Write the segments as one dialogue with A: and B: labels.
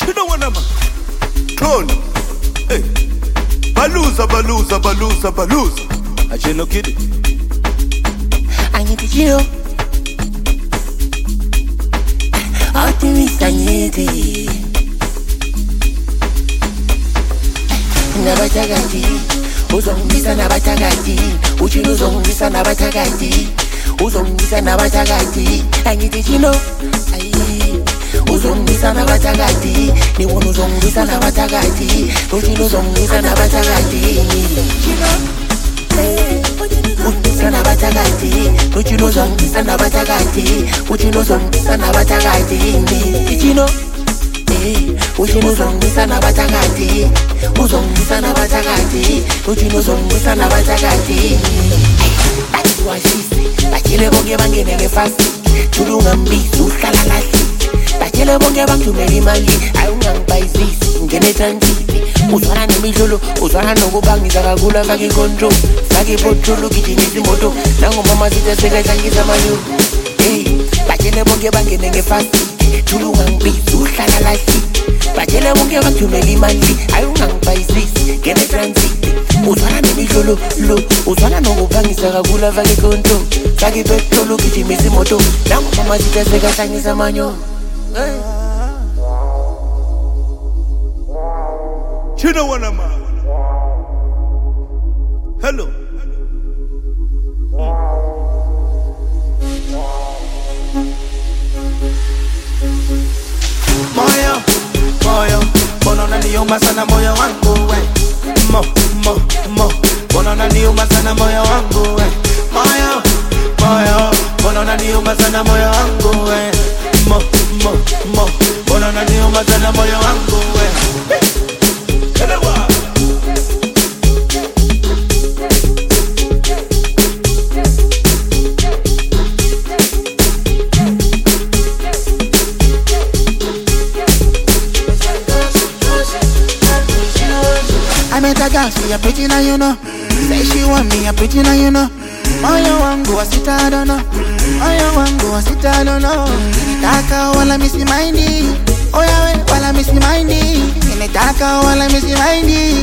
A: You know what I'm clone. Hey. Baluza. I no kidding.
B: I need to chill. Optimist, I need it. Nabatagati, Uzongisa Nabatagati, Uchinuzongisa Nabatagati, Uzongisa Nabatagati, I need to chill. Uzongisa Nabatagati, Niwonuzongisa Nabatagati, Uchinuzongisa Nabatagati, Sana batagati, uchino zong, sana batagati, uchino zong, sana batagati, uchino, uchino zong, sana batagati, uzong, sana batagati, uchino zong, sana batagati. Washisi, bakile bonge bange nege fast, chulunga mbisu salalasi, bakile bonge bange tumeli mali, ayungang baizisi, ngene transiti. Uzwana nemidlolo, uzwana nokubangiza kakula faki control, faki potolo kijinisi moto, nango mama zita seka changisa manyo. Hey, bachele bonge bange nenge fast, chulu ngangbisu uhlala lasi. Bachele bonge bange tumeli mali, ayungang baizisi, gene transit. Uzwana nemidlolo, uzwana nokubangiza kakula faki control, faki potolo kijinisi moto, nango mama zita seka changisa manyo. Hey.
A: You know what I'm Hello. Moyo, bonona niuma sana moyo wangu we. Mo, bonona niuma sana moyo wangu we. Moyo, bonona niuma sana moyo wangu we. Mo, bonona niuma sana moyo wangu we.
C: I met a girl, she a pretty now you know. Say she want me, a pretty now you know. Moyo wangu wasita, I don't know. Moyo wangu wasita, I don't know. Nitaka wala misi mindy. Oh yeah, we wala misi mindy. Nitaka wala misi mindy.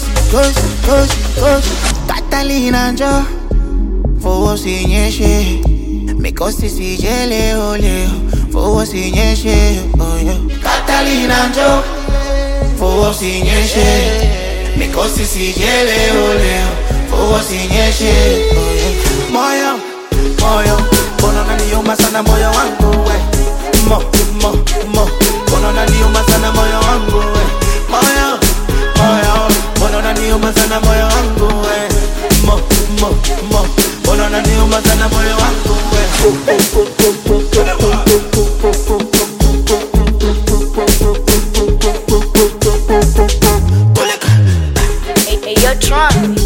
C: Kosi. Catalina njo Fowo sinyeshe Mikosi sije leo Fowo sinyeshe Oh yeah. Catalina njo Fowo sinyeshe Mikosi sije leo Fowo sinyeshe Oh yeah. Moyo Bonona niuma sana moyo wangu we. Mo Bonona niuma sana moyo wangu we. Moyo Bonona niuma sana moyo wangu we. Mo Bonona niuma sana moyo wangu we.
D: Hey, you're drunk.